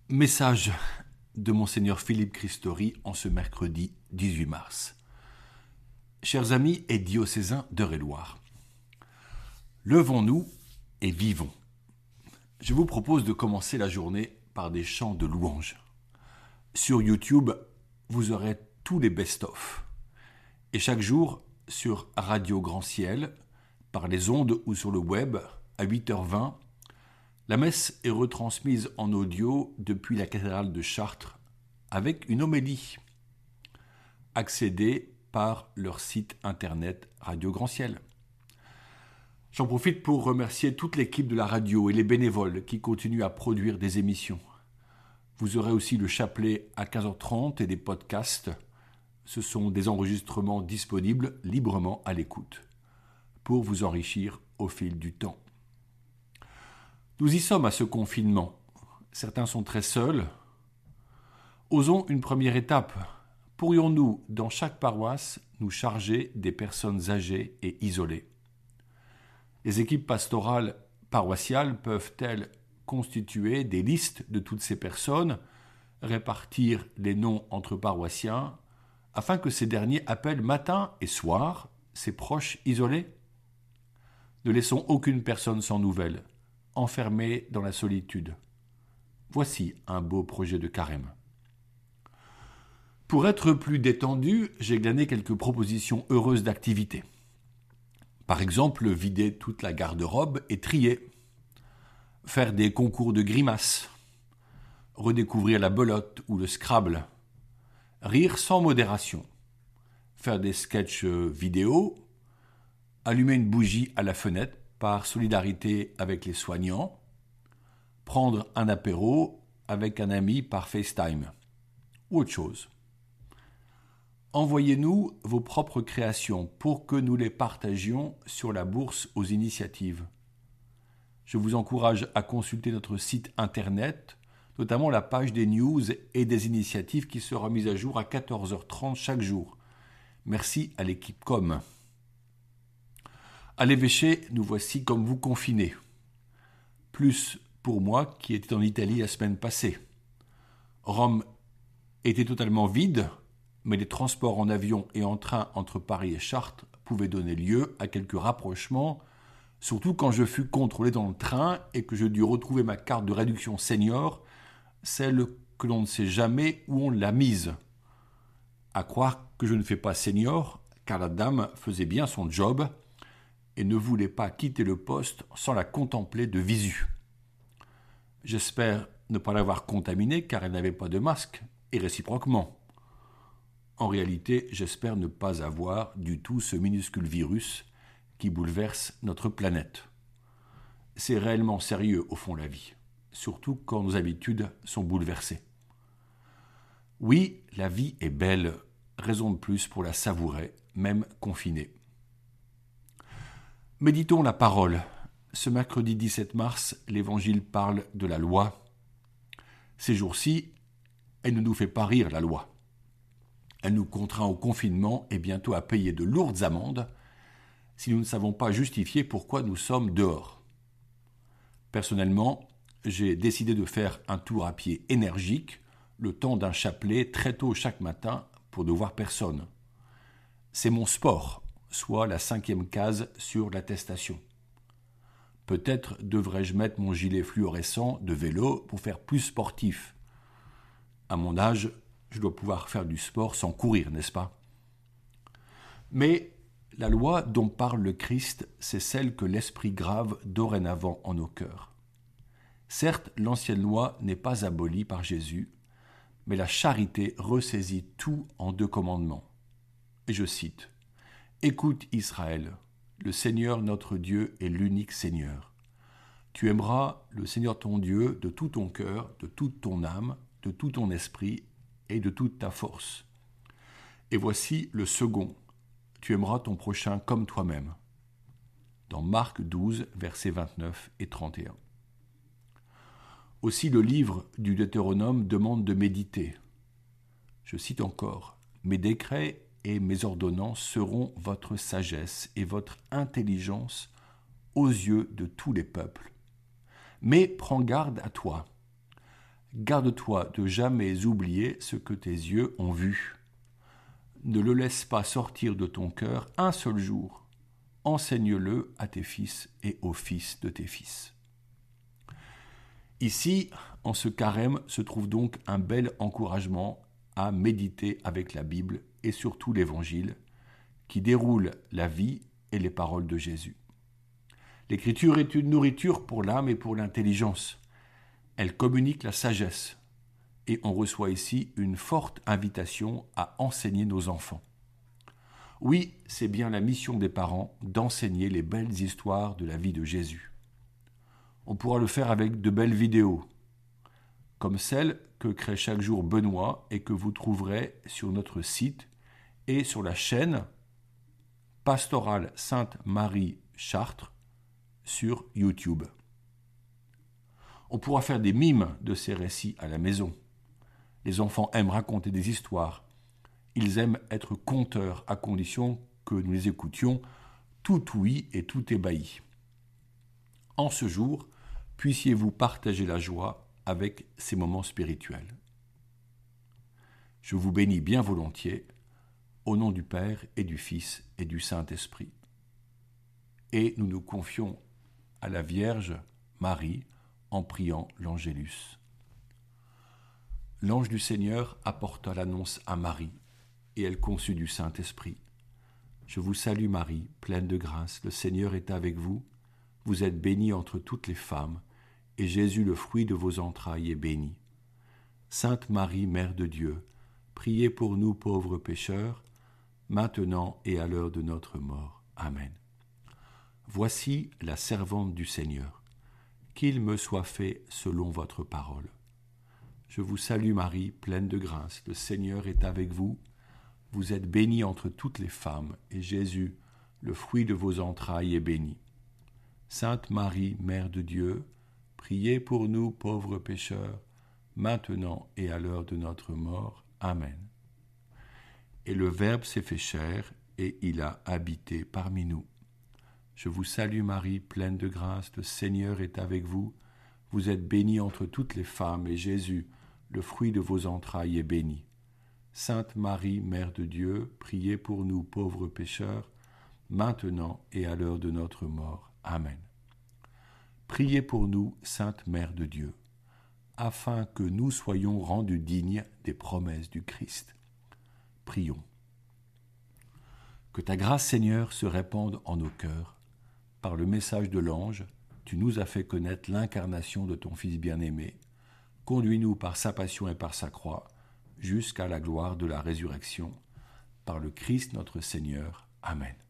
Message de Monseigneur Philippe Christori en ce mercredi 18 mars. Chers amis et diocésains d'Eure-et-Loir, levons-nous et vivons. Je vous propose de commencer la journée par des chants de louanges. Sur YouTube, vous aurez tous les best-of. Et chaque jour, sur Radio Grand Ciel, par les ondes ou sur le web, à 8h20, la messe est retransmise en audio depuis la cathédrale de Chartres avec une homélie. Accédez par leur site internet Radio Grand Ciel. J'en profite pour remercier toute l'équipe de la radio et les bénévoles qui continuent à produire des émissions. Vous aurez aussi le chapelet à 15h30 et des podcasts. Ce sont des enregistrements disponibles librement à l'écoute pour vous enrichir au fil du temps. Nous y sommes à ce confinement. Certains sont très seuls. Osons une première étape. Pourrions-nous, dans chaque paroisse, nous charger des personnes âgées et isolées ? Les équipes pastorales paroissiales peuvent-elles constituer des listes de toutes ces personnes, répartir les noms entre paroissiens, afin que ces derniers appellent matin et soir ces proches isolés ? Ne laissons aucune personne sans nouvelles, enfermée dans la solitude. Voici un beau projet de carême. Pour être plus détendu, j'ai glané quelques propositions heureuses d'activités. Par exemple, vider toute la garde-robe et trier. Faire des concours de grimaces. Redécouvrir la belote ou le Scrabble. Rire sans modération. Faire des sketchs vidéo. Allumer une bougie à la fenêtre par solidarité avec les soignants. Prendre un apéro avec un ami par FaceTime. Ou autre chose. Envoyez-nous vos propres créations pour que nous les partagions sur la bourse aux initiatives. Je vous encourage à consulter notre site internet, notamment la page des news et des initiatives qui sera mise à jour à 14h30 chaque jour. Merci à l'équipe com. À l'évêché, nous voici comme vous confinés. Plus pour moi qui était en Italie la semaine passée. Rome était totalement vide, mais les transports en avion et en train entre Paris et Chartres pouvaient donner lieu à quelques rapprochements, surtout quand je fus contrôlé dans le train et que je dus retrouver ma carte de réduction senior, celle que l'on ne sait jamais où on l'a mise. À croire que je ne fais pas senior, car la dame faisait bien son job et ne voulait pas quitter le poste sans la contempler de visu. J'espère ne pas l'avoir contaminée car elle n'avait pas de masque, et réciproquement. En réalité, j'espère ne pas avoir du tout ce minuscule virus qui bouleverse notre planète. C'est réellement sérieux au fond la vie, surtout quand nos habitudes sont bouleversées. Oui, la vie est belle, raison de plus pour la savourer, même confinée. Méditons la parole. Ce mercredi 17 mars, l'Évangile parle de la loi. Ces jours-ci, elle ne nous fait pas rire, la loi. Elle nous contraint au confinement et bientôt à payer de lourdes amendes si nous ne savons pas justifier pourquoi nous sommes dehors. Personnellement, j'ai décidé de faire un tour à pied énergique, le temps d'un chapelet très tôt chaque matin pour ne voir personne. C'est mon sport, soit la 5e case sur l'attestation. Peut-être devrais-je mettre mon gilet fluorescent de vélo pour faire plus sportif. À mon âge, je dois pouvoir faire du sport sans courir, n'est-ce pas ? Mais la loi dont parle le Christ, c'est celle que l'Esprit grave dorénavant en nos cœurs. Certes, l'ancienne loi n'est pas abolie par Jésus, mais la charité ressaisit tout en 2 commandements. Et je cite : « Écoute Israël, le Seigneur notre Dieu est l'unique Seigneur. Tu aimeras le Seigneur ton Dieu de tout ton cœur, de toute ton âme, de tout ton esprit et de toute ta force. Et voici le second, tu aimeras ton prochain comme toi-même. » Dans Marc 12, versets 29 et 31. Aussi le livre du Deutéronome demande de méditer. Je cite encore : « Mes décrets et mes ordonnances seront votre sagesse et votre intelligence aux yeux de tous les peuples. Mais prends garde à toi, Garde-toi de jamais oublier ce que tes yeux ont vu. Ne le laisse pas sortir de ton cœur un seul jour. Enseigne-le à tes fils et aux fils de tes fils. Ici, en ce carême, se trouve donc un bel encouragement à méditer avec la Bible et surtout l'Évangile, qui déroule la vie et les paroles de Jésus. L'Écriture est une nourriture pour l'âme et pour l'intelligence. Elle communique la sagesse. Et on reçoit ici une forte invitation à enseigner nos enfants. Oui, c'est bien la mission des parents d'enseigner les belles histoires de la vie de Jésus. On pourra le faire avec de belles vidéos, comme celle que crée chaque jour Benoît et que vous trouverez sur notre site et sur la chaîne Pastorale Sainte-Marie Chartres sur YouTube. On pourra faire des mimes de ces récits à la maison. Les enfants aiment raconter des histoires. Ils aiment être conteurs à condition que nous les écoutions tout ouïs et tout ébahis. En ce jour, puissiez-vous partager la joie avec ces moments spirituels. Je vous bénis bien volontiers, au nom du Père et du Fils et du Saint-Esprit. Et nous nous confions à la Vierge Marie en priant l'Angélus. L'ange du Seigneur apporta l'annonce à Marie, et elle conçut du Saint-Esprit. Je vous salue Marie, pleine de grâce, le Seigneur est avec vous. Vous êtes bénie entre toutes les femmes, et Jésus, le fruit de vos entrailles, est béni. Sainte Marie, Mère de Dieu, priez pour nous pauvres pécheurs, maintenant et à l'heure de notre mort. Amen. Voici la servante du Seigneur. Qu'il me soit fait selon votre parole. Je vous salue Marie, pleine de grâce, le Seigneur est avec vous. Vous êtes bénie entre toutes les femmes, et Jésus, le fruit de vos entrailles, est béni. Sainte Marie, Mère de Dieu, priez pour nous pauvres pécheurs, maintenant et à l'heure de notre mort. Amen. Et le Verbe s'est fait chair, et il a habité parmi nous. Je vous salue Marie, pleine de grâce, le Seigneur est avec vous. Vous êtes bénie entre toutes les femmes, et Jésus, le fruit de vos entrailles, est béni. Sainte Marie, Mère de Dieu, priez pour nous pauvres pécheurs, maintenant et à l'heure de notre mort. Amen. Priez pour nous, Sainte Mère de Dieu, afin que nous soyons rendus dignes des promesses du Christ. Prions. Que ta grâce, Seigneur, se répande en nos cœurs. Par le message de l'ange, tu nous as fait connaître l'incarnation de ton Fils bien-aimé. Conduis-nous par sa passion et par sa croix, jusqu'à la gloire de la résurrection. Par le Christ notre Seigneur. Amen.